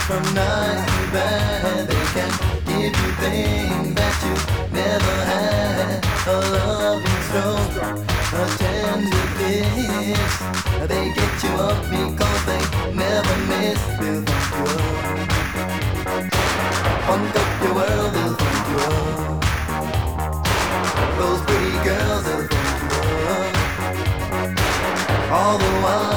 from nice to bad. They can give you things that you never had. A loving stroke, a tender kiss. They get you up because they never miss. They'll funk you up. Funk up your world, they'll funk you up. Those pretty girls, they'll funk you up. All the while